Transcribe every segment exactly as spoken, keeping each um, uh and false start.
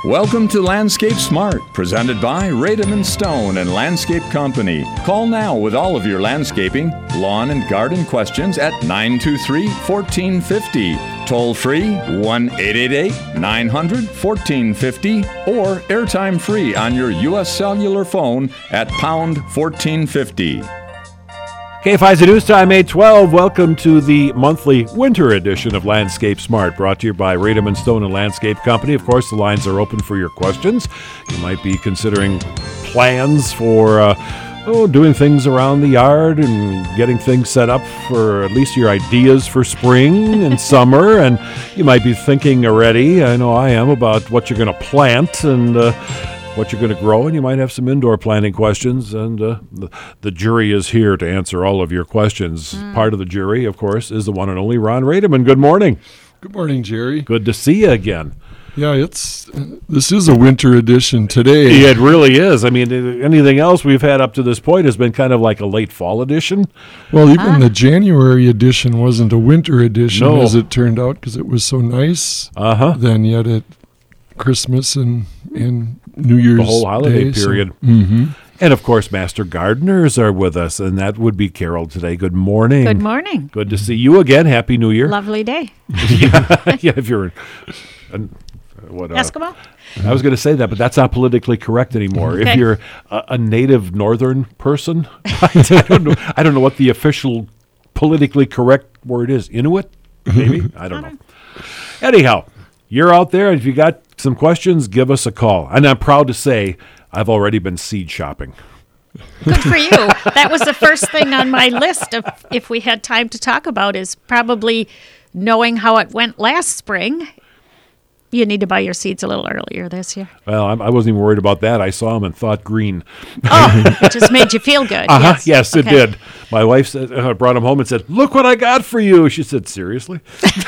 Welcome to Landscape Smart, presented by Rademan Stone and Landscape Company. Call now with all of your landscaping, lawn, and garden questions at nine two three, one four five zero. Toll free one eight eight eight, nine hundred, one four five zero or airtime free on your U S cellular phone at pound fourteen fifty. K F I's News Time, eight twelve. Welcome to the monthly winter edition of Landscape Smart, brought to you by Rademan Stone and Landscape Company. Of course, the lines are open for your questions. You might be considering plans for uh, oh, doing things around the yard and getting things set up for at least your ideas for spring and summer. And you might be thinking already, I know I am, about what you're going to plant and uh, what you're going to grow, and you might have some indoor planting questions, and uh, the, the jury is here to answer all of your questions. Mm. Part of the jury, of course, is the one and only Ron Rademan. Good morning. Good morning, Jerry. Good to see you again. Yeah, it's this is a winter edition today. It really is. I mean, anything else we've had up to this point has been kind of like a late fall edition. Well, even ah. the January edition wasn't a winter edition, no. as it turned out, because it was so nice. Uh-huh. Then yet at Christmas and, and New Year's the whole holiday Day, period. So, mm-hmm. And, of course, Master Gardeners are with us, and that would be Carol today. Good morning. Good morning. Good to see you again. Happy New Year. Lovely day. yeah, yeah, if you're uh, what, uh, Eskimo? I was going to say that, but that's not politically correct anymore. Okay. If you're a, a native northern person, I don't know. I don't know what the official politically correct word is. Inuit, maybe. I don't know. Anyhow, you're out there. If you got some questions, give us a call. And I'm proud to say I've already been seed shopping. Good for you. That was the first thing on my list of if we had time to talk about is probably knowing how it went last spring. You need to buy your seeds a little earlier this year. Well, I'm, I wasn't even worried about that. I saw them and thought green. Oh, it just made you feel good. Uh-huh. Yes, yes it okay. did. My wife said, uh, brought them home and said, "Look what I got for you." She said, "Seriously?"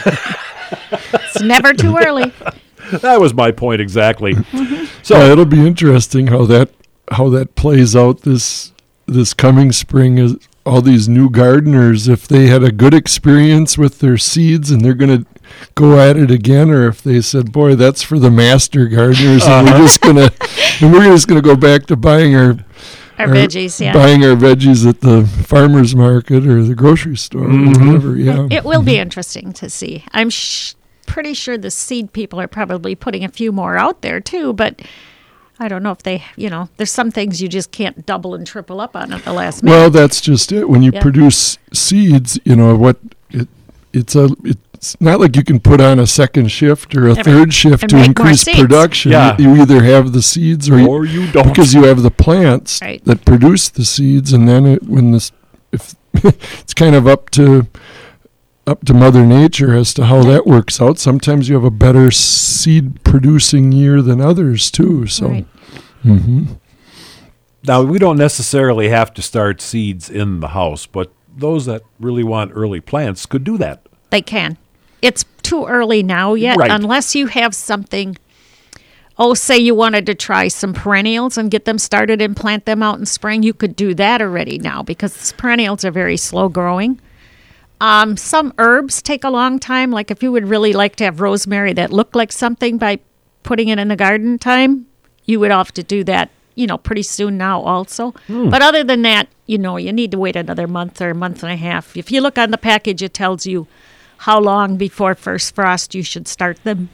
It's never too early. That was my point exactly. Mm-hmm. So uh, it'll be interesting how that how that plays out this this coming spring. Is all these new gardeners, if they had a good experience with their seeds and they're going to go at it again, or if they said, "Boy, that's for the master gardeners," uh-huh. and we're just gonna and we're just gonna go back to buying our. Our, our veggies, yeah. Buying our veggies at the farmer's market or the grocery store, mm-hmm. or whatever. Yeah, it will be interesting to see. I'm sh- pretty sure the seed people are probably putting a few more out there too, but I don't know if they, you know, there's some things you just can't double and triple up on at the last minute. Well, that's just it. When you yeah. produce seeds, you know what it it's a it's not like you can put on a second shift or a Every, third shift to increase production. Yeah. You, you either have the seeds or, or you, you don't, because you have the plants right. that produce the seeds, and then it, when this if it's kind of up to up to Mother Nature as to how that works out. Sometimes you have a better seed producing year than others too. So, right. mm-hmm. Now we don't necessarily have to start seeds in the house, but those that really want early plants could do that. They can. It's too early now yet, right. unless you have something. Oh, say you wanted to try some perennials and get them started and plant them out in spring. You could do that already now because perennials are very slow growing. Um, some herbs take a long time. Like if you would really like to have rosemary that looked like something by putting it in the garden time, you would have to do that, you know, pretty soon now also. Mm. But other than that, you know, you need to wait another month or a month and a half. If you look on the package, it tells you how long before first frost you should start them.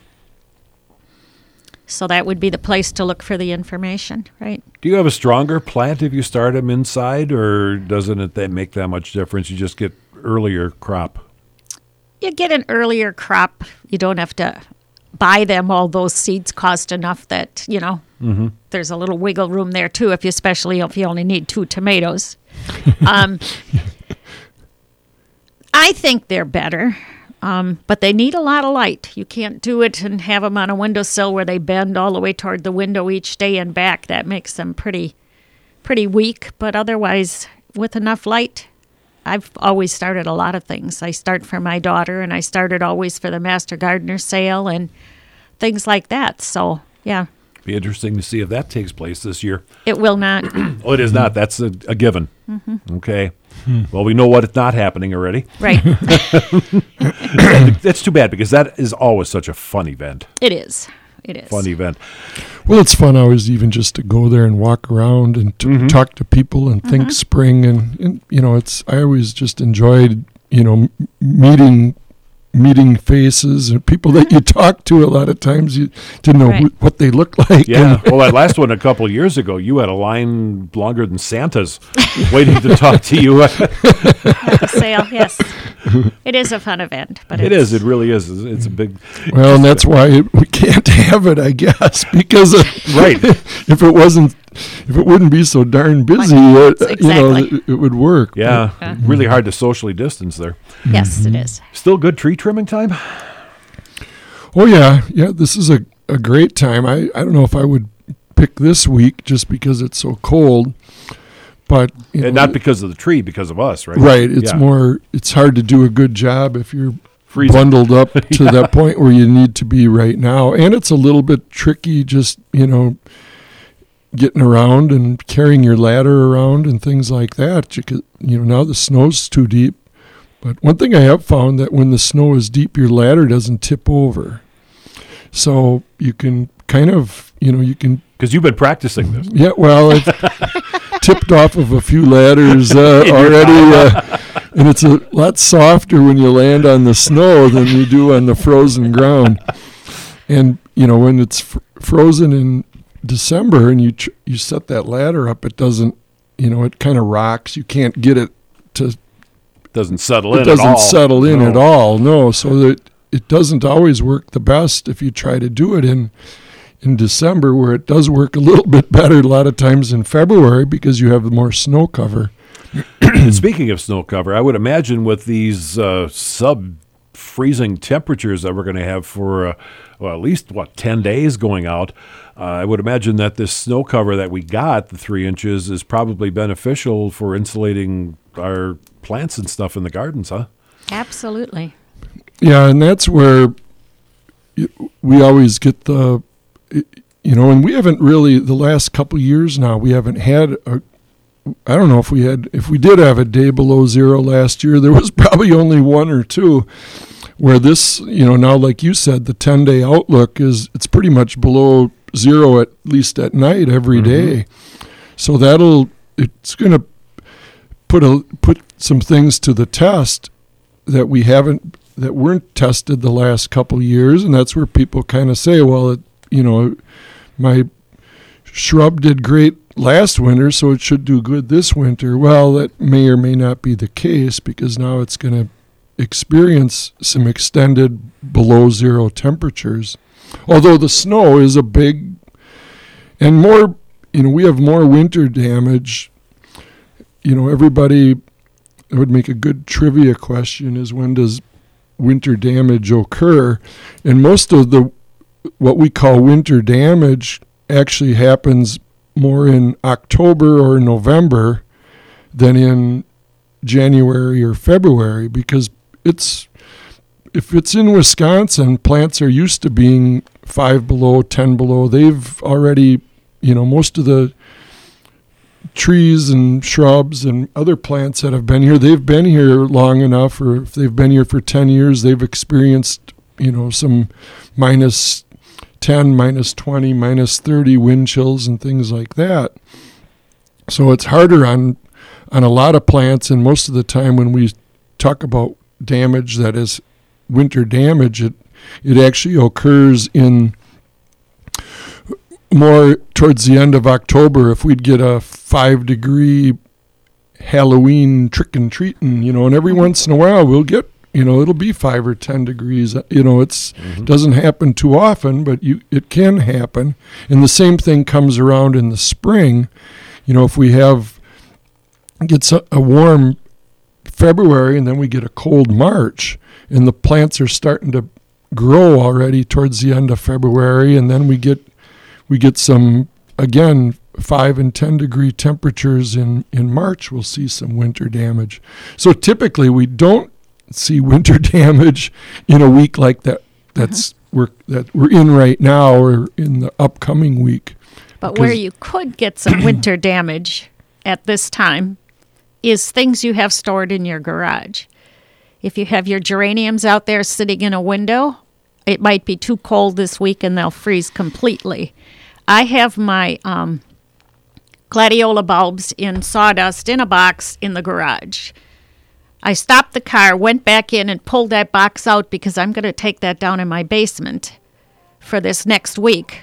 So that would be the place to look for the information, right? Do you have a stronger plant if you start them inside, or doesn't it that make that much difference? You just get earlier crop. You get an earlier crop. You don't have to buy them. All those seeds cost enough that, you know, mm-hmm. there's a little wiggle room there too, if you, especially if you only need two tomatoes. um, I think they're better. Um, but they need a lot of light. You can't do it and have them on a windowsill where they bend all the way toward the window each day and back. That makes them pretty, pretty weak. But otherwise, with enough light, I've always started a lot of things. I start for my daughter, and I started always for the Master Gardener sale and things like that. So, yeah. Be interesting to see if that takes place this year. It will not. Oh, it is not. That's a, a given. Mm-hmm. Okay. Hmm. Well, we know what it's not happening already. Right. That's too bad because that is always such a fun event. It is. it is. Fun event. Well, it's fun always even just to go there and walk around and to Mhm. talk to people and think spring. And, and, you know, it's I always just enjoyed, you know, m- meeting meeting faces and people that you talk to. A lot of times you didn't know Right. who, what they looked like. Yeah. And- Well, that last one a couple of years ago, you had a line longer than Santa's waiting to talk to you. The sale, yes. It is a fun event, but It it's, is. It really is. It's it's a big. well, and that's why it, we can't have it, I guess, because of, Right. if it wasn't, if it wouldn't be so darn busy, it, you know, Exactly. it, it would work. Yeah. Yeah. Really hard to socially distance there. yes, it is. Still good tree trimming time? Oh yeah, yeah. This is a, a great time. I, I don't know if I would pick this week just because it's so cold, but you know, And not because of the tree, because of us, right? right. It's Yeah. more. It's hard to do a good job if you're Freezing. bundled up to that point where you need to be right now, and it's a little bit tricky. Just you know, getting around and carrying your ladder around and things like that. You could, you know, now the snow's too deep. But one thing I have found that when the snow is deep, your ladder doesn't tip over. So you can kind of, you know, you can, Because you've been practicing this. yeah, well, I've tipped off of a few ladders uh, In your already. Uh, and it's a lot softer when you land on the snow than you do on the frozen ground. And, you know, when it's fr- frozen in December and you tr- you set that ladder up, it doesn't, you know, it kind of rocks. You can't get it to Doesn't settle it in doesn't at all. settle in No. at all. No, so that it doesn't always work the best if you try to do it in in December, where it does work a little bit better a lot of times in February because you have more snow cover. And speaking of snow cover, I would imagine with these uh, sub-freezing temperatures that we're going to have for, uh, well, at least, what, ten days going out, uh, I would imagine that this snow cover that we got, the three inches, is probably beneficial for insulating our plants and stuff in the gardens, huh? Absolutely. Yeah, and that's where y- we always get the, you know, and we haven't really, the last couple of years now, we haven't had a, I don't know if we had, if we did have a day below zero last year, there was probably only one or two where this, you know, now, like you said, the ten-day outlook is, it's pretty much below zero at least at night every day. So that'll, it's going to put a, put some things to the test that we haven't, that weren't tested the last couple of years, and that's where people kind of say, well, it, you know, my shrub did great last winter, so it should do good this winter. Well, that may or may not be the case because now it's going to experience some extended below zero temperatures. Although the snow is a big, and more, you know, we have more winter damage. You know, everybody, it would make a good trivia question is when does winter damage occur? And most of the, what we call winter damage actually happens more in October or November than in January or February because it's, if it's in Wisconsin, plants are used to being five below, ten below. They've already, you know, most of the trees and shrubs and other plants that have been here, they've been here long enough, or if they've been here for ten years, they've experienced, you know, some minus ten, minus twenty, minus thirty wind chills and things like that. So it's harder on on a lot of plants, and most of the time when we talk about damage that is winter damage, it it actually occurs in more towards the end of October. If we'd get a five degree Halloween trick and treating, you know, and every once in a while we'll get, you know, it'll be five or ten degrees. You know, it's Mm-hmm. doesn't happen too often, but you it can happen. And the same thing comes around in the spring. You know, if we have gets a, a warm February and then we get a cold March, and the plants are starting to grow already towards the end of February, and then we get we get some again five and ten degree temperatures in in March. We'll see some winter damage. So typically we don't see winter damage in a week like that. That's we're that we're in right now, or in the upcoming week. But where Because- you could get some winter damage at this time is things you have stored in your garage. If you have your geraniums out there sitting in a window, it might be too cold this week and they'll freeze completely. I have my um, gladiola bulbs in sawdust in a box in the garage. I stopped the car, went back in and pulled that box out because I'm going to take that down in my basement for this next week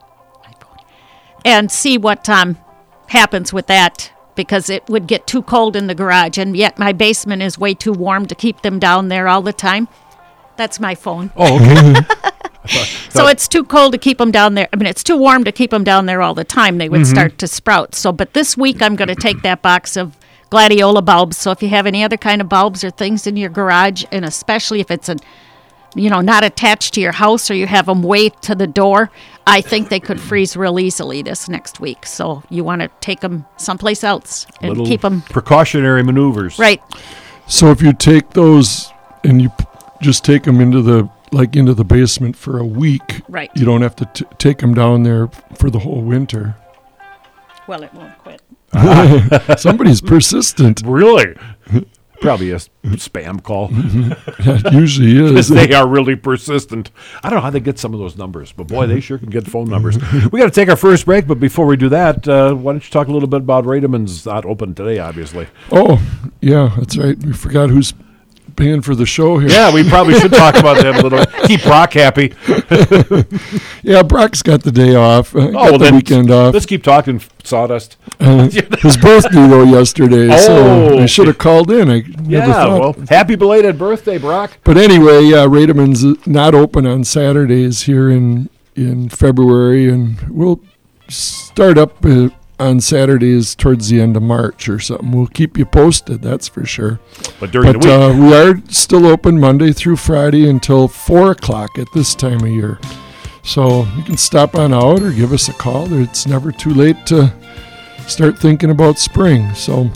and see what um, happens with that, because it would get too cold in the garage, and yet my basement is way too warm to keep them down there all the time. That's my phone. Oh, okay. So it's too cold to keep them down there. I mean, it's too warm to keep them down there all the time. They would mm-hmm. start to sprout. So, but this week I'm going to take that box of gladiola bulbs. So if you have any other kind of bulbs or things in your garage, and especially if it's a, you know, not attached to your house or you have them way to the door, I think they could freeze real easily this next week. So you want to take them someplace else and Little keep them. Precautionary maneuvers. Right. So if you take those and you p- just take them into the like into the basement for a week, right, you don't have to t- take them down there for the whole winter. Well, it won't quit. Somebody's persistent. Really? Probably a spam call. Yeah, it usually is. They are really persistent. I don't know how they get some of those numbers, but boy, they sure can get phone numbers. We got to take our first break, but before we do that, uh, why don't you talk a little bit about Rademann's not open today, obviously. Oh, yeah, that's right. We forgot who's paying for the show here. Yeah, we probably should talk about them a little. Keep Brock happy. Yeah, Brock's got the day off. Uh, oh, got well, the then weekend off. Let's keep talking sawdust. Uh, his birthday, though, yesterday, oh, so I should have called in. I yeah, never thought. Well, happy belated birthday, Brock. But anyway, yeah, Rademann's not open on Saturdays here in, in February, and we'll start up uh, on Saturdays towards the end of March or something. We'll keep you posted, that's for sure. But during but, the week. Uh, we are still open Monday through Friday until four o'clock at this time of year. So you can stop on out or give us a call. It's never too late to start thinking about spring. So,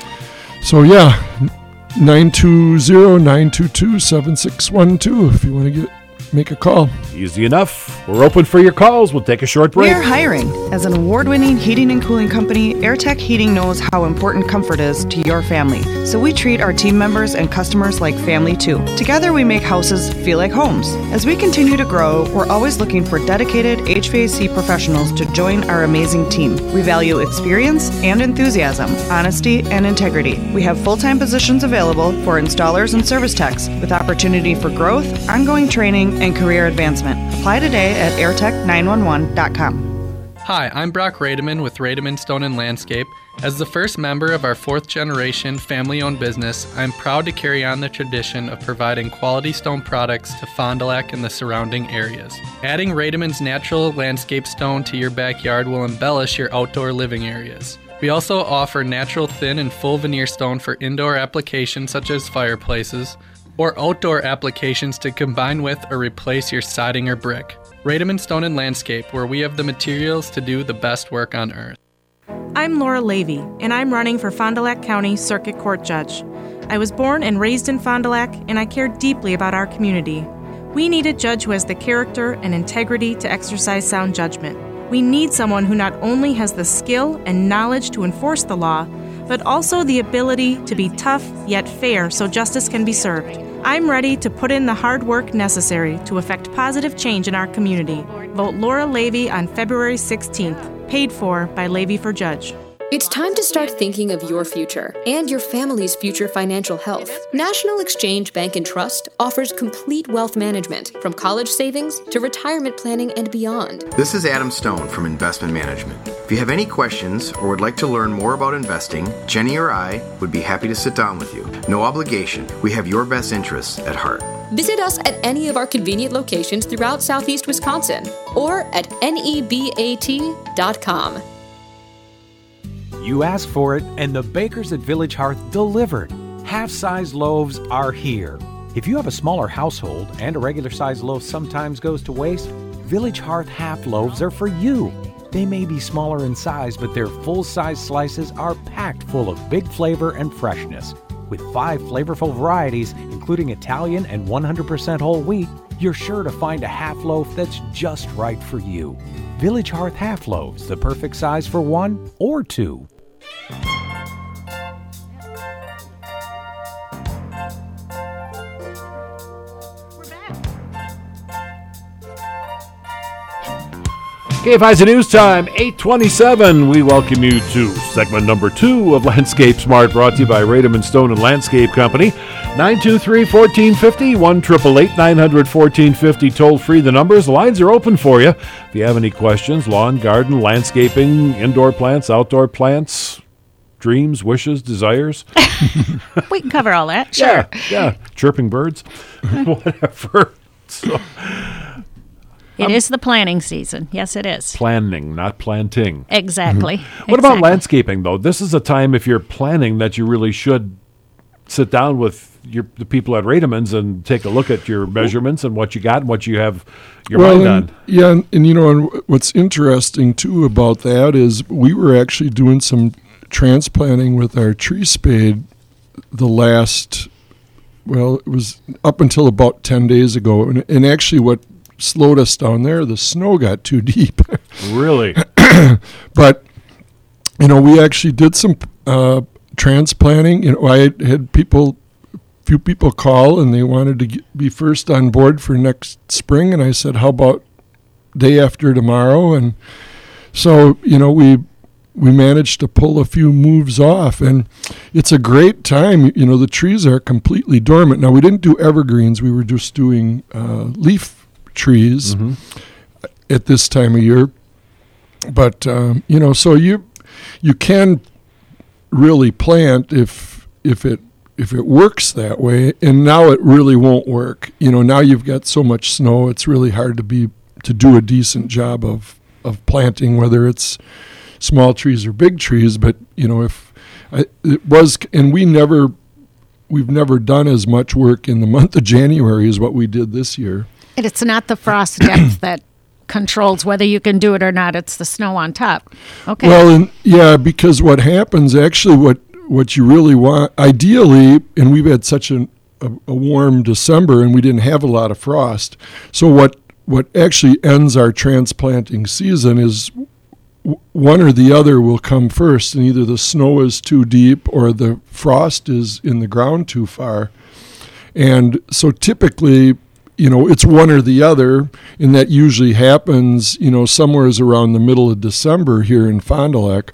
so yeah, nine two zero, nine two two, seven six one two if you want to get make a call. Easy enough. We're open for your calls. We'll take a short break. We're hiring. As an award-winning heating and cooling company, AirTech Heating knows how important comfort is to your family. So we treat our team members and customers like family too. Together we make houses feel like homes. As we continue to grow, we're always looking for dedicated H V A C professionals to join our amazing team. We value experience and enthusiasm, honesty and integrity. We have full-time positions available for installers and service techs with opportunity for growth, ongoing training, and career advancement. Apply today at air tech nine one one dot com. Hi, I'm Brock Rademan with Rademan Stone and Landscape. As the first member of our fourth generation family-owned business, I'm proud to carry on the tradition of providing quality stone products to Fond du Lac and the surrounding areas. Adding Rademan's natural landscape stone to your backyard will embellish your outdoor living areas. We also offer natural thin and full veneer stone for indoor applications such as fireplaces, or outdoor applications to combine with or replace your siding or brick. Rademan Stone and Landscape, where we have the materials to do the best work on earth. I'm Laura Levy, and I'm running for Fond du Lac County Circuit Court Judge. I was born and raised in Fond du Lac, and I care deeply about our community. We need a judge who has the character and integrity to exercise sound judgment. We need someone who not only has the skill and knowledge to enforce the law, but also the ability to be tough yet fair so justice can be served. I'm ready to put in the hard work necessary to effect positive change in our community. Vote Laura Levy on February sixteenth, paid for by Levy for Judge. It's time to start thinking of your future and your family's future financial health. National Exchange Bank and Trust offers complete wealth management, from college savings to retirement planning and beyond. This is Adam Stone from Investment Management. If you have any questions or would like to learn more about investing, Jenny or I would be happy to sit down with you. No obligation. We have your best interests at heart. Visit us at any of our convenient locations throughout southeast Wisconsin or at nebat dot com. You asked for it, and the bakers at Village Hearth delivered. Half-size loaves are here. If you have a smaller household and a regular-size loaf sometimes goes to waste, Village Hearth half loaves are for you. They may be smaller in size, but their full-size slices are packed full of big flavor and freshness. With five flavorful varieties, including Italian and one hundred percent whole wheat, you're sure to find a half loaf that's just right for you. Village Hearth half loaves, the perfect size for one or two. K F I's News Time, eight twenty-seven. We welcome you to segment number two of Landscape Smart, brought to you by Rademan Stone and Landscape Company. nine two three, one four five zero, one eight eight eight, nine hundred, one four five zero, toll free. The numbers, the lines are open for you. If you have any questions, lawn, garden, landscaping, indoor plants, outdoor plants, dreams, wishes, desires. We can cover all that, sure. Yeah, yeah. Chirping birds, whatever. So, It um, is the planting season. Yes, it is. Planning, not planting. Exactly. Mm-hmm. What exactly. about landscaping, though? This is a time, if you're planning, that you really should sit down with your, the people at Rademans and take a look at your measurements and what you got and what you have your well, mind and, on. Yeah, and, and you know, and what's interesting, too, about that is we were actually doing some transplanting with our tree spade the last, well, it was up until about ten days ago. And, and actually what slowed us down there, the snow got too deep. Really? But, you know, we actually did some uh, transplanting. You know, I had, had people, few people call, and they wanted to get, be first on board for next spring. And I said, how about day after tomorrow? And so, you know, we we managed to pull a few moves off. And it's a great time. You know, the trees are completely dormant. Now, we didn't do evergreens. We were just doing uh, leaf trees mm-hmm. at this time of year. But, um, you know, so you you can really plant if if it if it works that way. And now it really won't work. You know, now you've got so much snow, it's really hard to be to do a decent job of, of planting, whether it's small trees or big trees. But, you know, if I, it was, and we never, we've never done as much work in the month of January as what we did this year. And it's not the frost depth that controls whether you can do it or not. It's the snow on top. Okay. Well, and yeah, because what happens, actually, what what you really want, ideally, and we've had such an, a, a warm December, and we didn't have a lot of frost. So what what actually ends our transplanting season is w- one or the other will come first, and either the snow is too deep or the frost is in the ground too far. And so typically, you know, it's one or the other, and that usually happens, you know, somewhere around the middle of December here in Fond du Lac.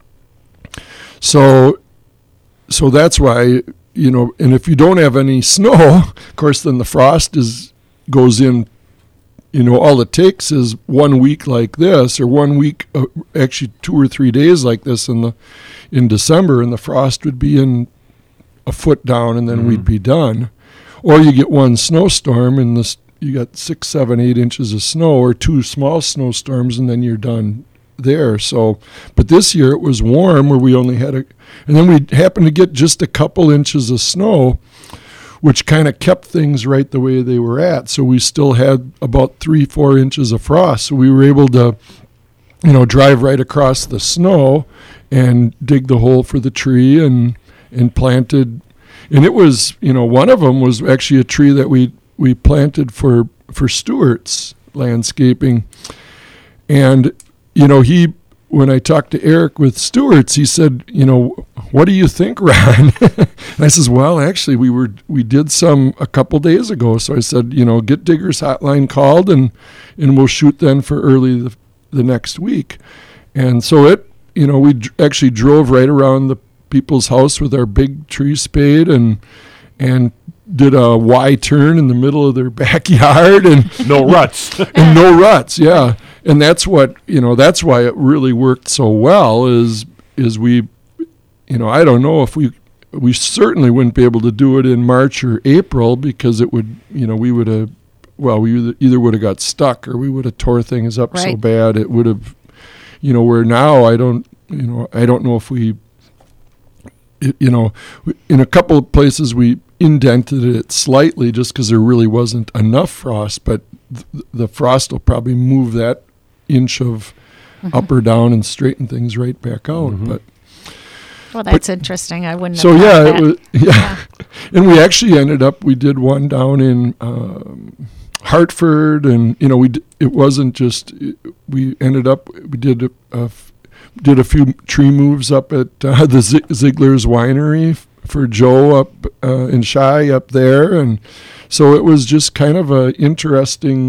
So, so that's why, you know, and if you don't have any snow, of course, then the frost is goes in. You know, all it takes is one week like this, or one week, uh, actually two or three days like this in the in December, and the frost would be in a foot down, and then mm-hmm. we'd be done. Or you get one snowstorm, and this, you got six, seven, eight inches of snow, or two small snowstorms, and then you're done there. So, but this year it was warm, where we only had a, and then we happened to get just a couple inches of snow, which kind of kept things right the way they were at. So we still had about three, four inches of frost. So we were able to, you know, drive right across the snow and dig the hole for the tree and and planted. And it was, you know, one of them was actually a tree that we, we planted for, for Stewart's landscaping. And, you know, he, when I talked to Eric with Stewart's, he said, you know, what do you think, Ron? And I says, well, actually, we were we did some a couple days ago. So I said, you know, get Digger's Hotline called, and and we'll shoot then for early the, the next week. And so it, you know, we d- actually drove right around the people's house with our big tree spade and and did a Y turn in the middle of their backyard, and no ruts. and no ruts, yeah. And that's what, you know, that's why it really worked so well is is we, you know, I don't know if we we certainly wouldn't be able to do it in March or April, because it would, you know, we would have, well, we either, either would have got stuck, or we would have tore things up right. so bad it would have, you know, where now I don't, you know, I don't know if we, it, you know, in a couple of places we indented it slightly just because there really wasn't enough frost, but th- the frost will probably move that inch of mm-hmm. up or down and straighten things right back out. Mm-hmm. But well, that's but, interesting. I wouldn't. So have yeah, that. it was, yeah, yeah, and we actually ended up. We did one down in um, Hartford, and you know, we d- it wasn't just. It, we ended up. We did a, a did a few tree moves up at uh, the Z- Ziegler's Winery f- for Joe up uh, in Shy up there, and so it was just kind of a interesting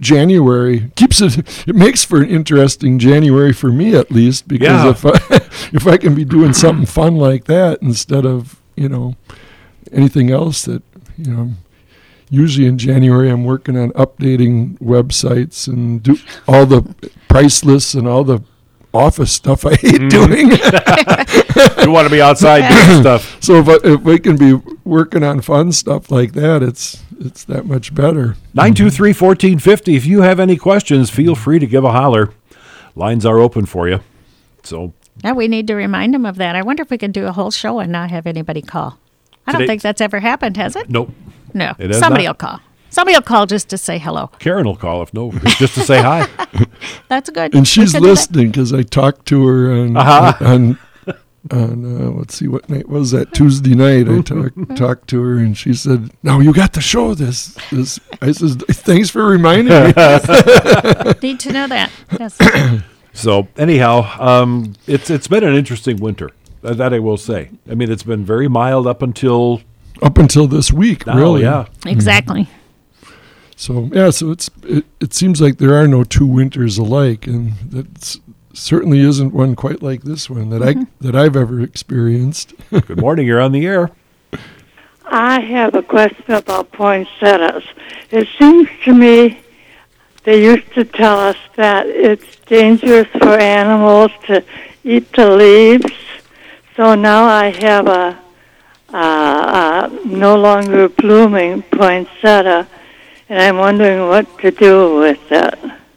January keeps it. It makes for an interesting January for me, at least, because Yeah. if I if I can be doing something fun like that instead of you know anything else that you know. Usually in January, I'm working on updating websites and do all the price lists and all the office stuff I hate Mm. doing. You want to be outside doing stuff. So if I, if we can be working on fun stuff like that, it's it's that much better. nine two three, one four five zero. If you have any questions, feel free to give a holler. Lines are open for you. So Yeah, we need to remind them of that. I wonder if we can do a whole show and not have anybody call. I don't Today- think that's ever happened, has it? nope. No. It has Somebody not. will call. Somebody will call just to say hello. Karen will call if no, just to say hi. That's good. And We she's could do that. listening because I talked to her on Uh-huh. on, on uh, let's see, what night was that? Tuesday night. I talked talked to her and she said, "No, you got to show this." This I said, "Thanks for reminding me." Need to know that. Yes. So anyhow, um, it's it's been an interesting winter. That, that I will say. I mean, it's been very mild up until Up until this week, now. really. Yeah. Exactly. So yeah, so it's it, it seems like there are no two winters alike, and that certainly isn't one quite like this one that I that I've ever experienced. Good morning. You're on the air. I have a question about poinsettias. It seems to me they used to tell us that it's dangerous for animals to eat the leaves. So now I have a uh, uh, no longer blooming poinsettia, and I'm wondering what to do with it.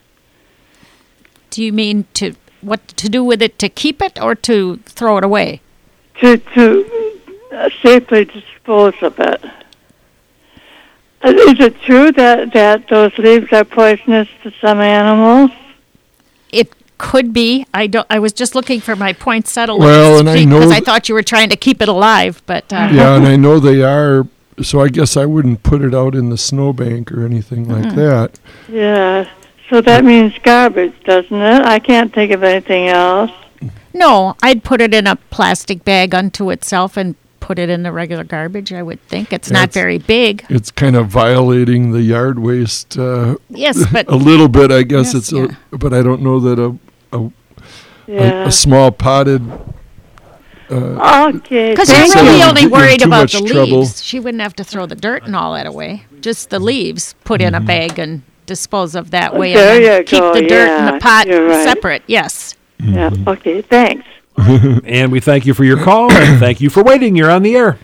Do you mean to what to do with it, to keep it or to throw it away? To to uh, safely dispose of it. Uh, Is it true that, that those leaves are poisonous to some animals? It could be. I don't. I was just looking for my poinsettia Well, and I know because I th- thought you were trying to keep it alive, but uh, Yeah, and I know they are. So I guess I wouldn't put it out in the snowbank or anything like Mm. that. Yeah. So that means garbage, doesn't it? I can't think of anything else. no, I'd put it in a plastic bag unto itself and put it in the regular garbage. I would think it's not That's- very big. It's kind of violating the yard waste. Uh, Yes, but a little bit, I guess Yes, it's. yeah. A, but I don't know that a a, Yeah. a, a small potted. Uh, Okay. because thank you're you. really Get only you in worried too about much the trouble. leaves. She wouldn't have to throw the dirt and all that away. Just the leaves, put in a Mm-hmm. bag and dispose of that way, There and then you keep go, the dirt and yeah, the pot you're right. separate. Yes. Yeah. Okay. Thanks. And we thank you for your call. And thank you for waiting. You're on the air.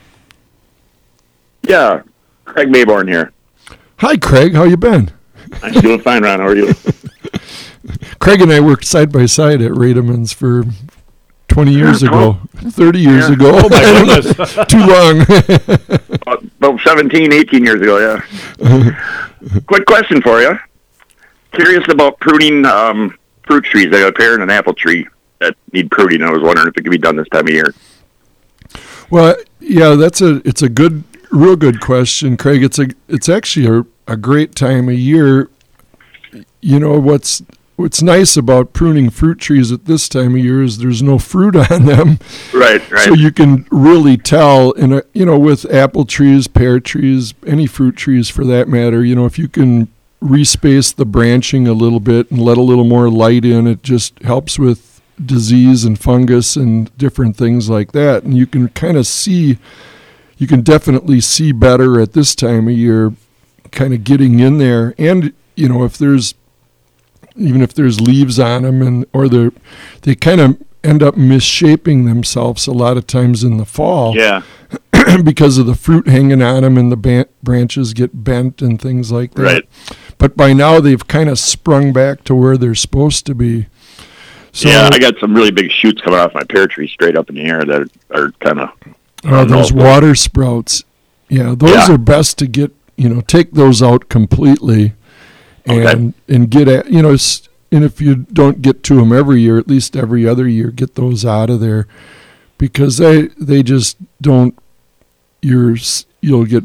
Yeah, Craig Mayborn here. Hi, Craig. How you been? I'm doing fine, Ron. How are you? Craig and I worked side by side at Rademann's for twenty years ago, thirty years Yeah. ago. Oh, my goodness. Too long. About about seventeen, eighteen years ago, yeah. Quick question for you. Curious about pruning um, fruit trees. I got a pear and an apple tree that need pruning. I was wondering if it could be done this time of year. Well, yeah, that's a it's a good, real good question, Craig. It's a it's actually a, a great time of year. You know what's what's nice about pruning fruit trees at this time of year is there's no fruit on them, Right, right. so you can really tell. In a you know with apple trees, pear trees, any fruit trees for that matter. You know if you can respace the branching a little bit and let a little more light in, it just helps with disease and fungus and different things like that. And you can kind of see, you can definitely see better at this time of year, kind of getting in there. And, you know, if there's, even if there's leaves on them and, or they're, they kind of end up misshaping themselves a lot of times in the fall. Yeah. Because of the fruit hanging on them and the ban- branches get bent and things like that. Right. But by now they've kind of sprung back to where they're supposed to be. So, yeah, I got some really big shoots coming off my pear tree straight up in the air that are kind of... uh, those water sprouts, yeah, those Yeah. are best to get, you know, take those out completely and and get at, you know, s- and if you don't get to them every year, at least every other year, get those out of there because they they just don't, you're, s- you'll get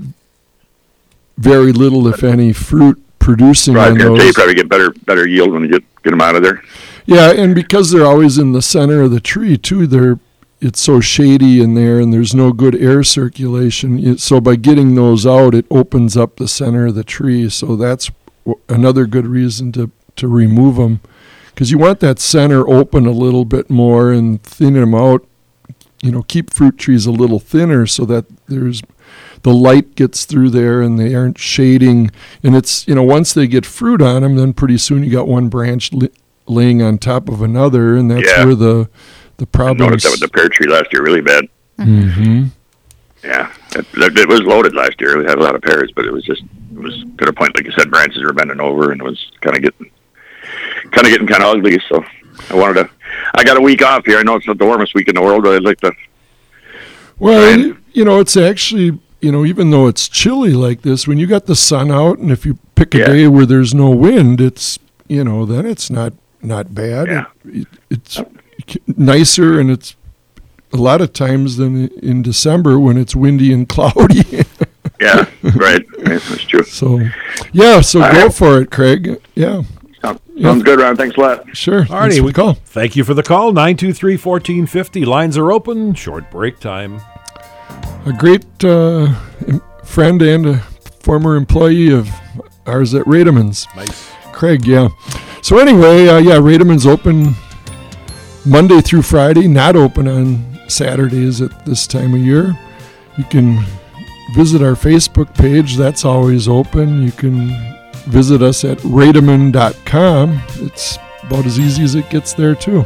very little, if any, fruit producing Right, on I those. you probably get better better yield when you get, get them out of there. Yeah, and because they're always in the center of the tree too, they're it's so shady in there, and there's no good air circulation. It, so by getting those out, it opens up the center of the tree. So that's w- another good reason to, to remove them, because you want that center open a little bit more and thin them out. You know, keep fruit trees a little thinner so that there's the light gets through there and they aren't shading. And it's, you know, once they get fruit on them, then pretty soon you got one branch li- laying on top of another, and that's Yeah. where the the problem. I noticed that with the pear tree last year really bad. Mm-hmm. Yeah, it, it was loaded last year. We had a lot of pears, but it was just it was to the point, like you said, branches were bending over, and it was kind of getting kind of getting kind of ugly. So I wanted to. I got a week off here. I know it's not the warmest week in the world, but I'd like to. Well, and, you know, it's actually, you know, even though it's chilly like this, when you got the sun out, and if you pick a Yeah. day where there's no wind, it's, you know, then it's not not bad. Yeah. It, it's nicer, and it's a lot of times than in December when it's windy and cloudy. Yeah, right. Yeah, that's true. So, yeah, so All go right. for it, Craig. Yeah. Sounds, sounds good, Ron. Thanks a lot. Sure. All righty, Thanks for we the call. Thank you for the call. nine two three, one four five zero. Lines are open. Short break time. A great uh, em- friend and a former employee of ours at Rademann's. Nice. Craig, yeah. So anyway, uh, yeah, Rademann's open Monday through Friday, not open on Saturdays at this time of year. You can visit our Facebook page. That's always open. You can visit us at rademann dot com. It's about as easy as it gets there, too.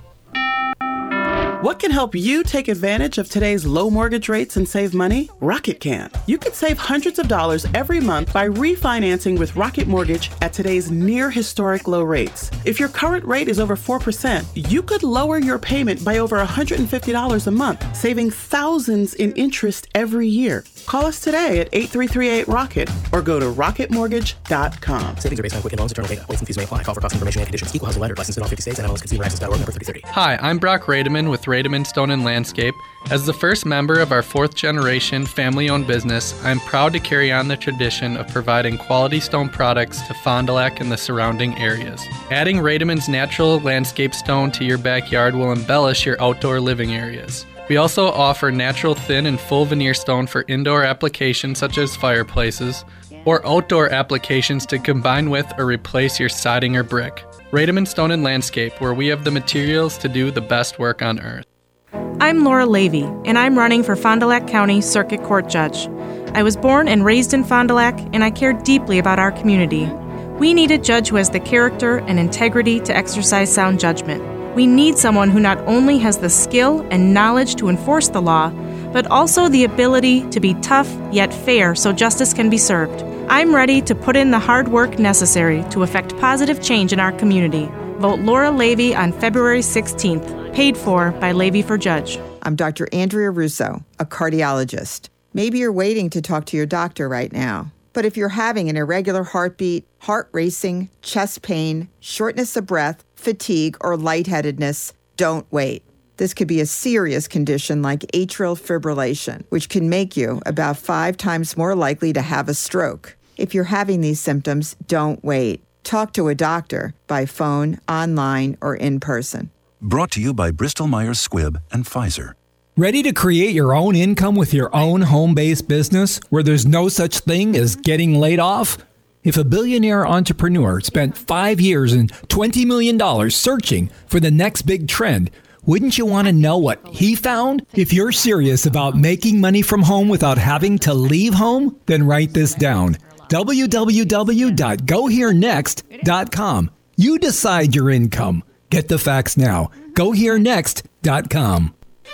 What can help you take advantage of today's low mortgage rates and save money? Rocket can. You could save hundreds of dollars every month by refinancing with Rocket Mortgage at today's near historic low rates. If your current rate is over four percent, you could lower your payment by over one hundred fifty dollars a month, saving thousands in interest every year. Call us today at eight three three eight ROCKET or go to rocket mortgage dot com. Savings are based on Quicken Loans, internal data. Rates and fees may apply. Call for cost information and conditions. Equal housing lender. Licensed in all fifty states and M L S Consumer Access dot org number thirty thirty. Hi, I'm Brock Rademan with Rademan Stone and Landscape. As the first member of our fourth generation family-owned business, I'm proud to carry on the tradition of providing quality stone products to Fond du Lac and the surrounding areas. Adding Rademan's natural landscape stone to your backyard will embellish your outdoor living areas. We also offer natural thin and full veneer stone for indoor applications such as fireplaces, or outdoor applications to combine with or replace your siding or brick. Rademan Stone and Landscape, where we have the materials to do the best work on earth. I'm Laura Levy, and I'm running for Fond du Lac County Circuit Court Judge. I was born and raised in Fond du Lac, and I care deeply about our community. We need a judge who has the character and integrity to exercise sound judgment. We need someone who not only has the skill and knowledge to enforce the law, but also the ability to be tough yet fair so justice can be served. I'm ready to put in the hard work necessary to effect positive change in our community. Vote Laura Levy on February sixteenth, paid for by Levy for Judge. I'm Doctor Andrea Russo, a cardiologist. Maybe you're waiting to talk to your doctor right now. But if you're having an irregular heartbeat, heart racing, chest pain, shortness of breath, fatigue, or lightheadedness, don't wait. This could be a serious condition like atrial fibrillation, which can make you about five times more likely to have a stroke. If you're having these symptoms, don't wait. Talk to a doctor by phone, online, or in person. Brought to you by Bristol-Myers Squibb and Pfizer. Ready to create your own income with your own home-based business where there's no such thing as getting laid off? If a billionaire entrepreneur spent five years and twenty million dollars searching for the next big trend, wouldn't you want to know what he found? If you're serious about making money from home without having to leave home, then write this down. w w w dot go here next dot com. You decide your income. Get the facts now. go here next dot com.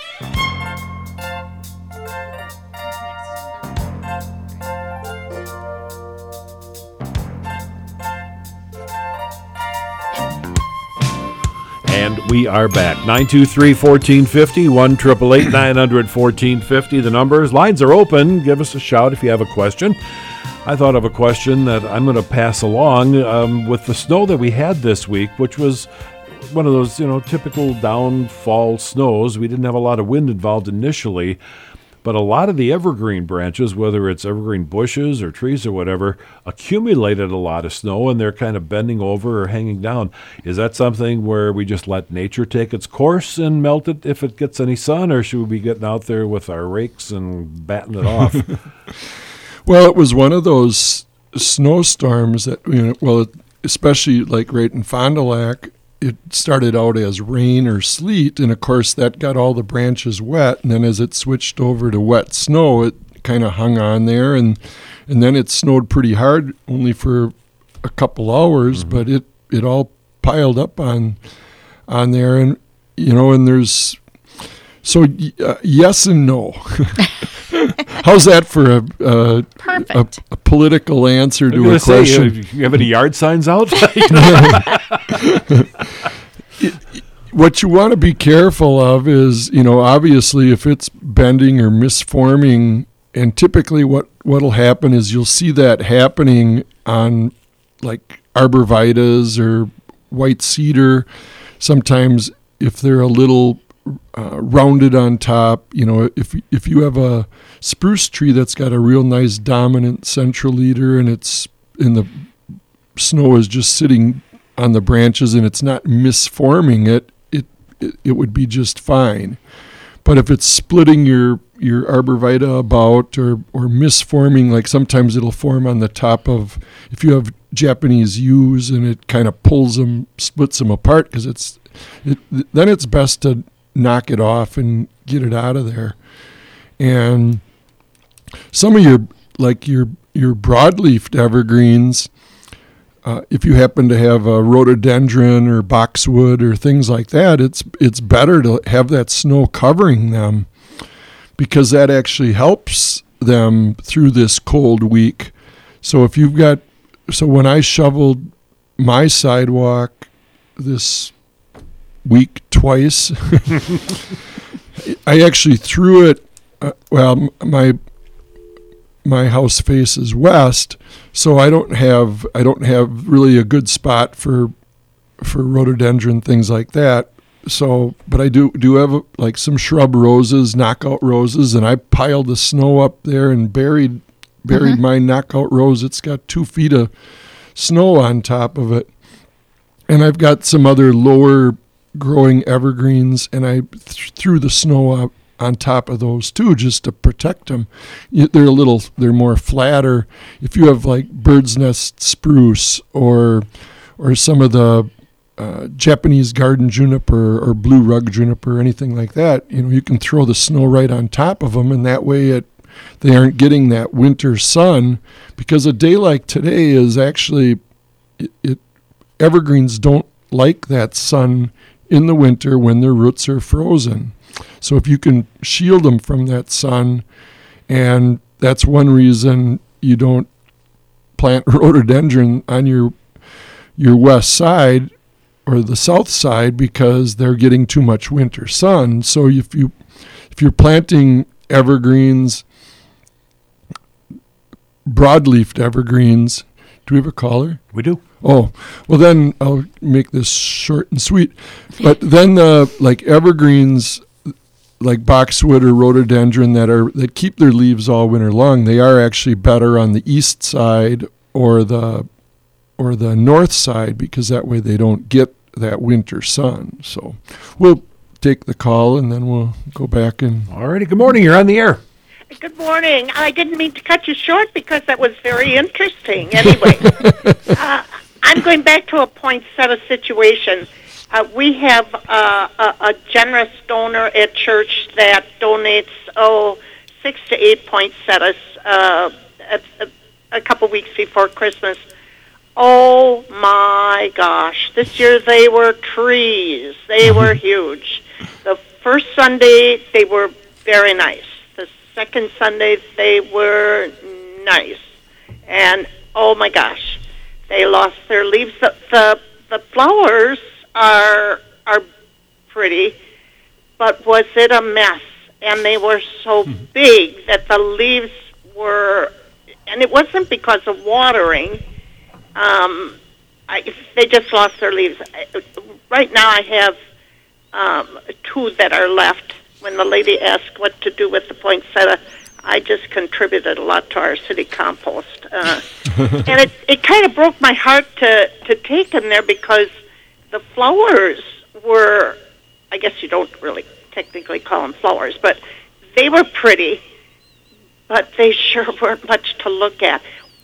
And we are back. nine two three, one four five zero, one eight eight eight, nine hundred, fourteen fifty. The numbers. Lines are open. Give us a shout if you have a question. I thought of a question that I'm going to pass along um, with the snow that we had this week, which was one of those, you know, typical downfall snows. We didn't have a lot of wind involved initially, but a lot of the evergreen branches, whether it's evergreen bushes or trees or whatever, accumulated a lot of snow and they're kind of bending over or hanging down. Is that something where we just let nature take its course and melt it if it gets any sun, or should we be getting out there with our rakes and batting it off? Well, it was one of those snowstorms that, you know, well, especially like right in Fond du Lac, it started out as rain or sleet, and of course that got all the branches wet, and then as it switched over to wet snow, it kind of hung on there, and and then it snowed pretty hard, only for a couple hours, mm-hmm. but it, it all piled up on on there, and you know, and there's so uh, yes and no. How's that for a uh, a, a political answer to a say, question? Uh, you have any yard signs out? What you want to be careful of is, you know, obviously if it's bending or misforming, and typically what what'll happen is you'll see that happening on like arborvitaes or white cedar. Sometimes if they're a little uh, rounded on top, you know, if if you have a spruce tree that's got a real nice dominant central leader and it's in the snow is just sitting on the branches and it's not misforming it, it it, it would be just fine. But if it's splitting your your arborvitae about or or misforming, like sometimes it'll form on the top of, if you have Japanese yews and it kind of pulls them, splits them apart, because it's it, then it's best to knock it off and get it out of there. And some of your like your your broadleafed evergreens, uh, if you happen to have a rhododendron or boxwood or things like that, it's it's better to have that snow covering them, because that actually helps them through this cold week. So if you've got, so when I shoveled my sidewalk this week twice, I actually threw it, uh, well, my my house faces west, so I don't have I don't have really a good spot for for rhododendron, things like that. So, but I do do have like some shrub roses, knockout roses, and I piled the snow up there and buried buried mm-hmm. my knockout rose. It's got two feet of snow on top of it, and I've got some other lower growing evergreens, and I th- threw the snow up on top of those too, just to protect them. They're a little, they're more flatter. If you have like bird's nest spruce or or some of the uh, Japanese garden juniper or blue rug juniper, anything like that, you know, you can throw the snow right on top of them, and that way it they aren't getting that winter sun, because a day like today is actually it, it evergreens don't like that sun in the winter when their roots are frozen. So if you can shield them from that sun, and that's one reason you don't plant rhododendron on your your west side or the south side, because they're getting too much winter sun. So if you if you're planting evergreens, broadleafed evergreens, do we have a caller? We do. Oh, well then I'll make this short and sweet. But then uh, like evergreens, like boxwood or rhododendron that are that keep their leaves all winter long, they are actually better on the east side or the or the north side, because that way they don't get that winter sun. So we'll take the call and then we'll go back and. All righty. Good morning. You're on the air. Good morning. I didn't mean to cut you short because that was very interesting. Anyway, uh, I'm going back to a poinsettia situation. Uh, we have uh, a, a generous donor at church that donates, oh, six to eight poinsettias uh, a, a, a couple weeks before Christmas. Oh, my gosh. This year they were trees. They were huge. The first Sunday, they were very nice. The second Sunday, they were nice. And, oh, my gosh, they lost their leaves. The, the, the flowers are are pretty, but was it a mess? And they were so big that the leaves were, and it wasn't because of watering. Um, I, they just lost their leaves. Right now I have um, two that are left. When the lady asked what to do with the poinsettia, I just contributed a lot to our city compost. Uh, and it, it kind of broke my heart to, to take them there, because the flowers were, I guess you don't really technically call them flowers, but they were pretty, but they sure weren't much to look at.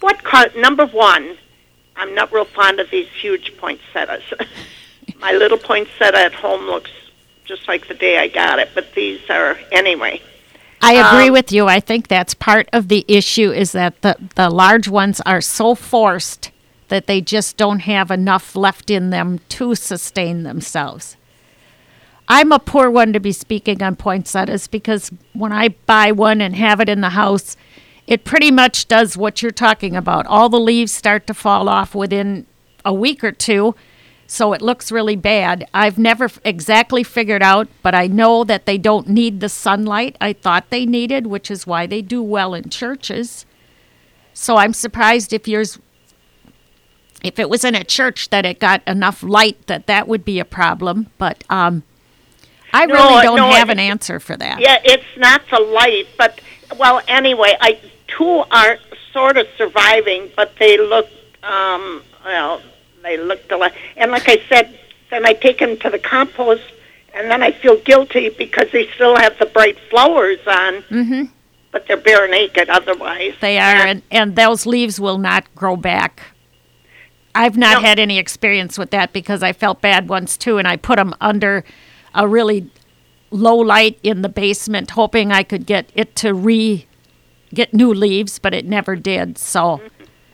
what car? Number one, I'm not real fond of these huge poinsettias. My little poinsettia at home looks just like the day I got it, but these are, anyway. I agree Um, with you. I think that's part of the issue is that the, the large ones are so forced that they just don't have enough left in them to sustain themselves. I'm a poor one to be speaking on poinsettias because when I buy one and have it in the house, it pretty much does what you're talking about. All the leaves start to fall off within a week or two, so it looks really bad. I've never f- exactly figured out, but I know that they don't need the sunlight I thought they needed, which is why they do well in churches. So I'm surprised if yours, if it was in a church that it got enough light that that would be a problem. But um, I No, really don't no, have it- an answer for that. Yeah, it's not the light, but, well, anyway, I two are sort of surviving, but they look, um, well, they look deli- And like I said, then I take them to the compost, and then I feel guilty because they still have the bright flowers on, Mm-hmm. but they're bare naked otherwise. They are, and, and those leaves will not grow back. I've not had any experience with that because I felt bad once too, and I put them under a really low light in the basement, hoping I could get it to re get new leaves, but it never did. So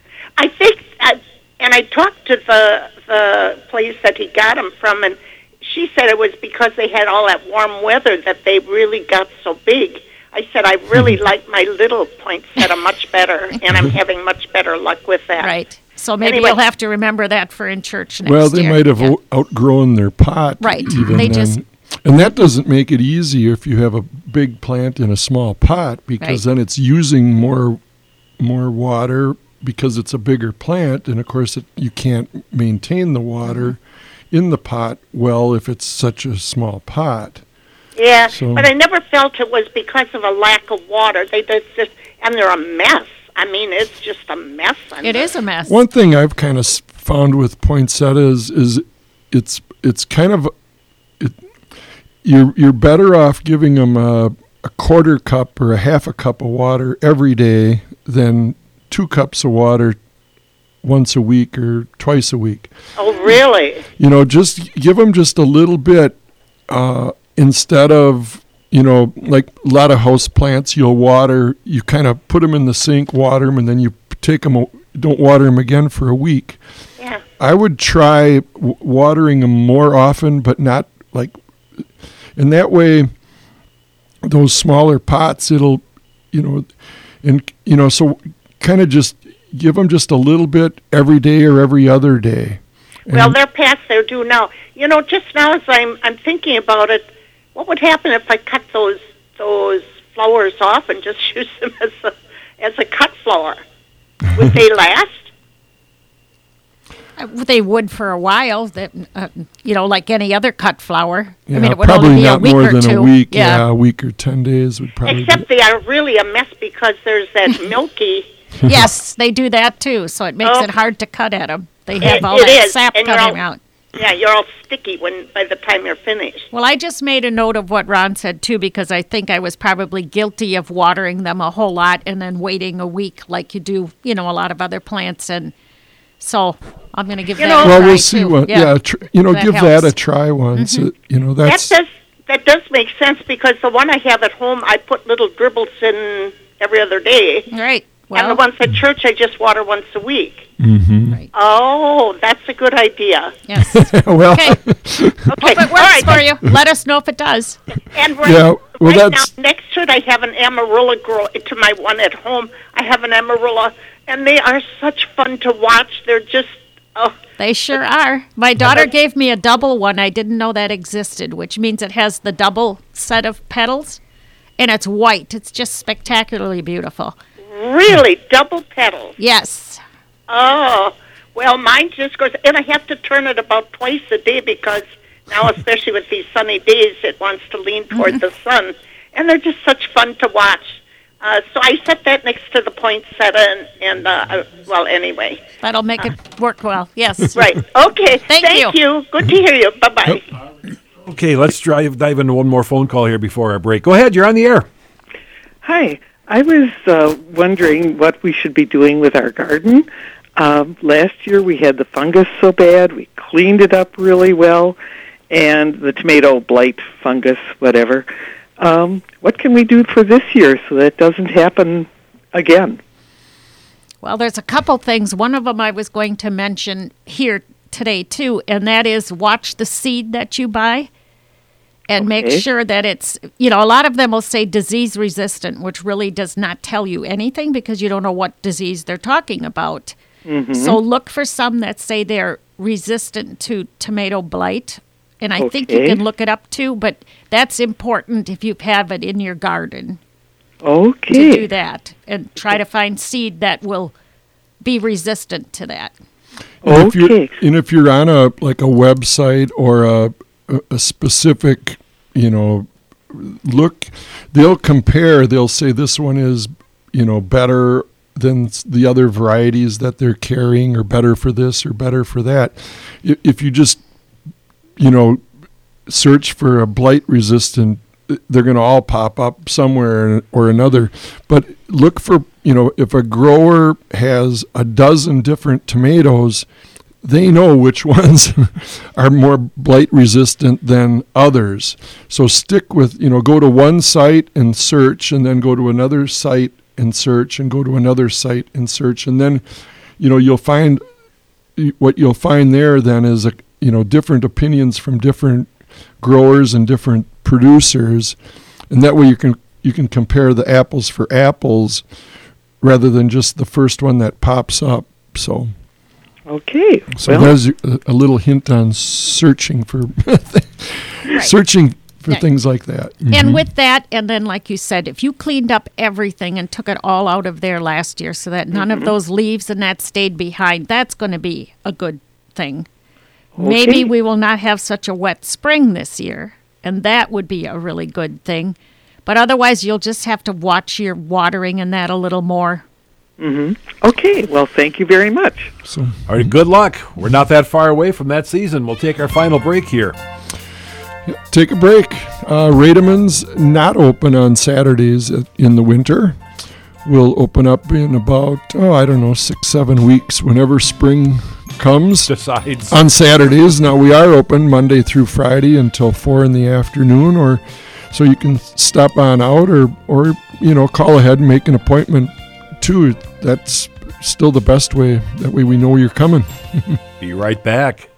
I think, uh, and I talked to the the place that he got them from, and she said it was because they had all that warm weather that they really got so big. I said I really like my little poinsettia much better, and I'm having much better luck with that. Right. So maybe Anyway. you'll have to remember that for in church next Well, they year. might have Yeah. o- outgrown their pot. Right. Even They then. just- And that doesn't make it easy if you have a big plant in a small pot, because Right. then it's using more more water because it's a bigger plant, and of course it, you can't maintain the water in the pot well if it's such a small pot. Yeah, So- but I never felt it was because of a lack of water. They just, just and they're a mess. I mean, it's just a mess. It is a mess. One thing I've kind of found with poinsettias is it's it's kind of it, you're you're better off giving them a, a quarter cup or a half a cup of water every day than two cups of water once a week or twice a week. Oh, really? You know, just give them just a little bit uh, instead of, you know, like a lot of house plants, you'll water, you kind of put them in the sink, water them, and then you take them, don't water them again for a week. Yeah. I would try w- watering them more often, but not like, and that way, those smaller pots, it'll, you know, and, you know, so kind of just give them just a little bit every day or every other day. Well, And- they're past their due now. You know, just now as I'm I'm thinking about it, what would happen if I cut those those flowers off and just use them as a as a cut flower? Would they last? Uh, They would for a while. That uh, you know, like any other cut flower. Yeah, I mean, it would probably only be a not week more or than two. a week. Yeah. Yeah. a week or ten days would probably. Except they are really a mess because there's that milky. Yes, they do that too. So it makes Oh. it hard to cut at them. They have It- all it that is, sap and you're coming all- out. Yeah, you're all sticky when by the time you're finished. Well, I just made a note of what Ron said too, because I think I was probably guilty of watering them a whole lot and then waiting a week, like you do, you know, a lot of other plants. And so I'm going to give You that know- a well, try we'll see too. what. Yeah, tr- you know, That give helps. that a try once. Mhm. uh, you know, that's that does that does make sense because the one I have at home, I put little dribbles in every other day. Right. and Well- the ones at church, I just water once a week. Mm-hmm. Right. Oh, that's a good idea. Yes. well, Okay. Okay, Hope it all works right. for you. Let us know if it does. And right, Yeah, well, right that's- now, next to it, I have an amarilla grow. To my one at home, I have an amarilla, and they are such fun to watch. They're just, oh, They sure are. My daughter gave me a double one. I didn't know that existed, which means it has the double set of petals, and it's white. It's just spectacularly beautiful. really double petals. Yes. Oh, well, mine just goes, and I have to turn it about twice a day because now, especially with these sunny days, it wants to lean toward Mm-hmm. the sun, and they're just such fun to watch. Uh, so I set that next to the poinsettia, and, and uh, uh, well, anyway. That'll make it work well. Yes. Right. Okay. Thank Thank you. you. Good to hear you. Bye-bye. Okay, let's drive, dive into one more phone call here before our break. Go ahead, you're on the air. Hi. I was uh, wondering what we should be doing with our garden. Um, last year we had the fungus so bad, we cleaned it up really well, and the tomato blight fungus, whatever. Um, what can we do for this year so that doesn't happen again? Well, there's a couple things. One of them I was going to mention here today, too, and that is watch the seed that you buy. And okay. make sure that it's, you know, a lot of them will say disease resistant, which really does not tell you anything because you don't know what disease they're talking about. Mm-hmm. So look for some that say they're resistant to tomato blight. And I okay. think you can look it up too, but that's important if you have it in your garden. Okay. To do that and try to find seed that will be resistant to that. And okay. If you're, and if you're on a like a website or a a specific, you know, look, they'll compare, they'll say this one is, you know, better than the other varieties that they're carrying or better for this or better for that. If you just, you know, search for a blight resistant, they're going to all pop up somewhere or another. But look for, you know, if a grower has a dozen different tomatoes, they know which ones are more blight resistant than others. So stick with, you know, go to one site and search, and then go to another site and search, and go to another site and search. And then, you know, you'll find, what you'll find there then is, a, you know, different opinions from different growers and different producers. And that way you can, you can compare the apples for apples rather than just the first one that pops up. So... Okay. So well, there's a, a little hint on searching for right. searching for yeah. things like that. And mm-hmm. with that, and then like you said, if you cleaned up everything and took it all out of there last year so that none mm-hmm. of those leaves and that stayed behind, that's going to be a good thing. Okay. Maybe we will not have such a wet spring this year, and that would be a really good thing. But otherwise, you'll just have to watch your watering and that a little more. Mm-hmm. Okay, well, thank you very much. So, all right, good luck. We're not that far away from that season. We'll take our final break here. Yeah, take a break. Uh, Rademan's not open on Saturdays in the winter. We'll open up in about, oh, I don't know, six, seven weeks, whenever spring comes. Decides. On Saturdays. Now, we are open Monday through Friday until four in the afternoon, or so you can stop on out or, or you know, call ahead and make an appointment. Too, that's still the best way. That way we know you're coming. Be right back.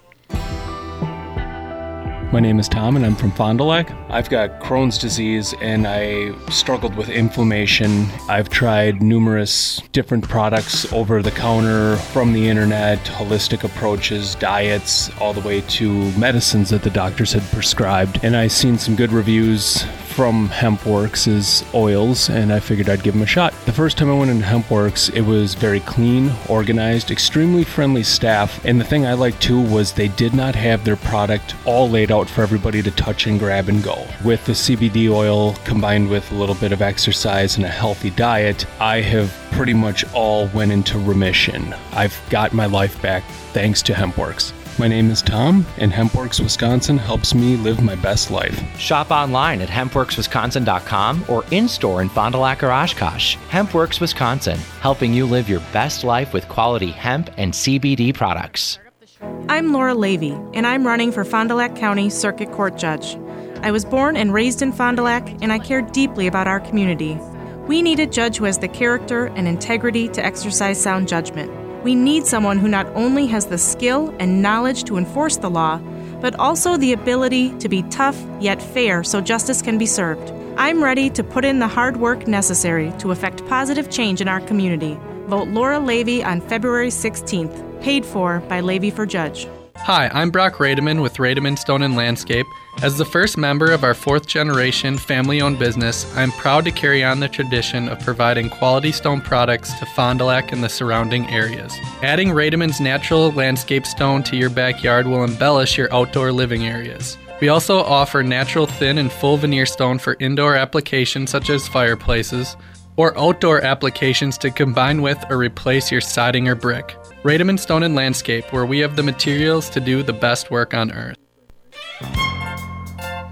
My name is Tom, and I'm from Fond du Lac. I've got Crohn's disease, and I struggled with inflammation. I've tried numerous different products over the counter, from the internet, holistic approaches, diets, all the way to medicines that the doctors had prescribed. And I've seen some good reviews from HempWorks' oils, and I figured I'd give them a shot. The first time I went into HempWorks, it was very clean, organized, extremely friendly staff, and the thing I liked too was they did not have their product all laid out for everybody to touch and grab and go. With the C B D oil combined with a little bit of exercise and a healthy diet, I have pretty much all went into remission. I've got my life back thanks to HempWorks. My name is Tom, and HempWorks Wisconsin helps me live my best life. Shop online at hemp works wisconsin dot com or in-store in Fond du Lac or Oshkosh. HempWorks Wisconsin, helping you live your best life with quality hemp and C B D products. I'm Laura Levy, and I'm running for Fond du Lac County Circuit Court Judge. I was born and raised in Fond du Lac, and I care deeply about our community. We need a judge who has the character and integrity to exercise sound judgment. We need someone who not only has the skill and knowledge to enforce the law, but also the ability to be tough yet fair so justice can be served. I'm ready to put in the hard work necessary to effect positive change in our community. Vote Laura Levy on February sixteenth. Paid for by Levy for Judge. Hi, I'm Brock Rademan with Rademan Stone and Landscape. As the first member of our fourth generation family-owned business, I'm proud to carry on the tradition of providing quality stone products to Fond du Lac and the surrounding areas. Adding Rademan's natural landscape stone to your backyard will embellish your outdoor living areas. We also offer natural thin and full veneer stone for indoor applications such as fireplaces, or outdoor applications to combine with or replace your siding or brick. Rademan Stone and Landscape, where we have the materials to do the best work on earth.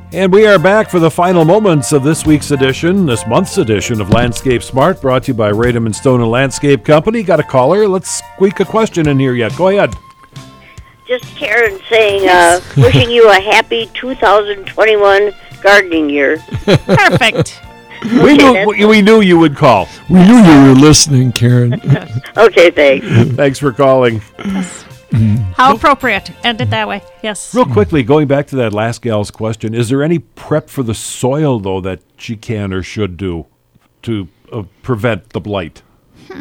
And we are back for the final moments of this week's edition, this month's edition of Landscape Smart, brought to you by Radom and Stone and Landscape Company. Got a caller? Let's squeak a question in here yet. Go ahead. Just Karen saying, uh, wishing you a happy two thousand twenty-one gardening year. Perfect. We knew we knew you would call. We knew you were listening, Karen. Okay, thanks. Thanks for calling. How appropriate. End it that way. Yes. Real quickly, going back to that last gal's question, is there any prep for the soil, though, that she can or should do to uh, prevent the blight? Hmm.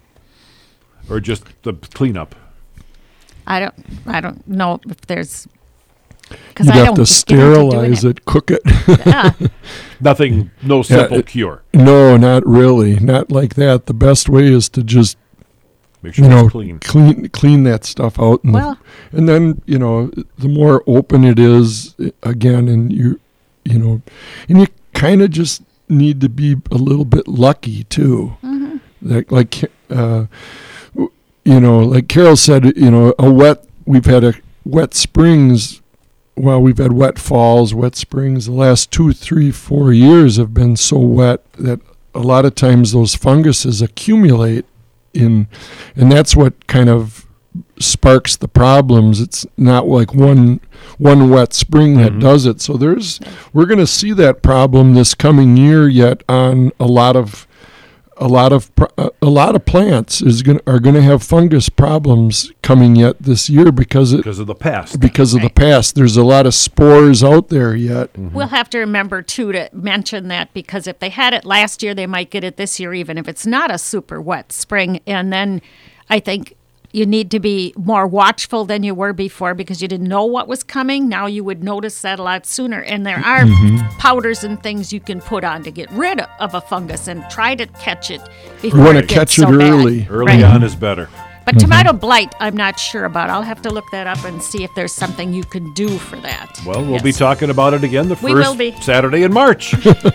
Or just the cleanup? I don't I don't know if there's... You'd I have don't to get sterilize into doing it. cook it. Yeah. Nothing, no simple Yeah, it- cure. No, not really. Not like that. The best way is to just Make sure you know, it's clean. clean clean that stuff out, and, Well- and then you know the more open it is, again, and you you know, and you kind of just need to be a little bit lucky too. Mhm. Like like uh, you know, like Carol said, you know, a wet. We've had a wet springs. Well, we've had wet falls, wet springs. The last two, three, four years have been so wet that a lot of times those funguses accumulate in, and that's what kind of sparks the problems. It's not like one one wet spring that Mhm. does it. So there's we're going to see that problem this coming year yet on a lot of a lot of pro- a lot of plants is going are going to have fungus problems coming yet this year because it, because of the past. Because of the past, there's a lot of spores out there yet. We'll have to remember, too, to mention that because if they had it last year, they might get it this year, even if it's not a super wet spring. And then I think you need to be more watchful than you were before because you didn't know what was coming. Now you would notice that a lot sooner. And there are Mhm. powders and things you can put on to get rid of a fungus and try to catch it We before want it to gets catch it so bad. early. Early Right. on is better. But Mhm. tomato blight, I'm not sure about. I'll have to look that up and see if there's something you can do for that. Well, we'll Yes. be talking about it again the We will first be. Saturday in March.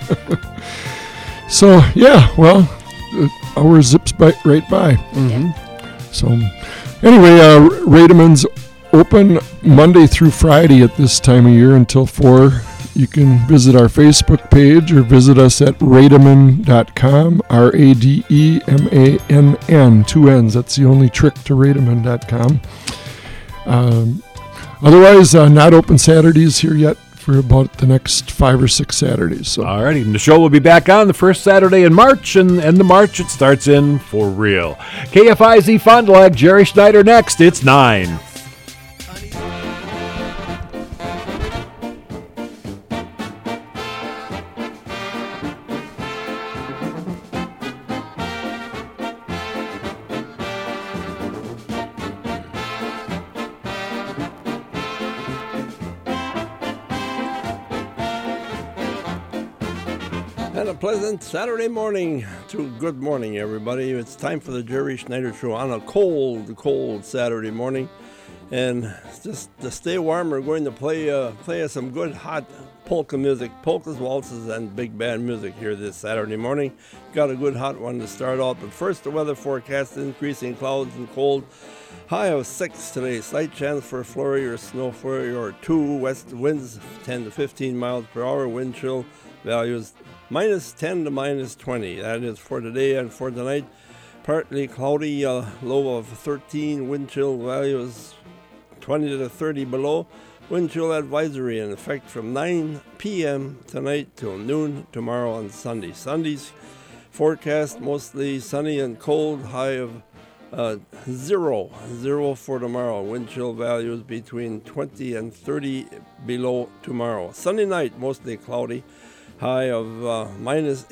So yeah, well, the hour zips by, right by. Mm-hmm. So anyway, uh, Rademan's open Monday through Friday at this time of year until four. You can visit our Facebook page or visit us at rademan dot com, R A D E M A N N, two N's. That's the only trick to rademan dot com. Um, otherwise, uh, not open Saturdays here yet for about the next five or six Saturdays. So. All righty, and the show will be back on the first Saturday in March, and end of March it starts in for real. K F I Z Fond du Lac, Jerry Schneider next. It's nine. And a pleasant Saturday morning to good morning, everybody. It's time for the Jerry Schneider Show on a cold, cold Saturday morning. And just to stay warm, we're going to play uh, play us some good hot polka music, polkas, waltzes, and big band music here this Saturday morning. Got a good hot one to start out. But first, the weather forecast: increasing clouds and cold. High of six today. Slight chance for a flurry or snow flurry or two. West winds ten to fifteen miles per hour. Wind chill values minus ten to minus twenty. That is for today and for tonight. Partly cloudy, uh, low of thirteen. Wind chill values twenty to thirty below. Wind chill advisory in effect from nine p.m. tonight till noon tomorrow on Sunday. Sunday's forecast mostly sunny and cold. High of uh, zero. Zero for tomorrow. Wind chill values between twenty and thirty below tomorrow. Sunday night mostly cloudy. High of uh, minus